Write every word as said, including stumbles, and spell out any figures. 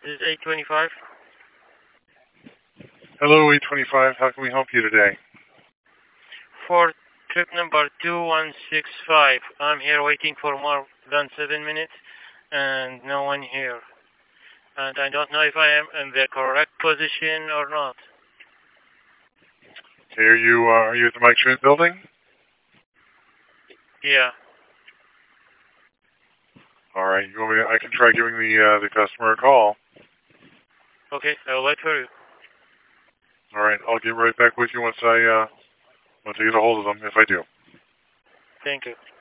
is eight twenty-five. Hello, eight twenty-five. How can we help you today? For trip number two one six five. I'm here waiting for more than seven minutes and no one here. And I don't know if I am in the correct position or not. Okay, are you uh, are you at the Mike Schmidt building? Yeah. All right. You want me to, I can try giving the uh, the customer a call. Okay, I'll wait for you. All right. I'll get right back with you once I uh, once I get a hold of them if I do. Thank you.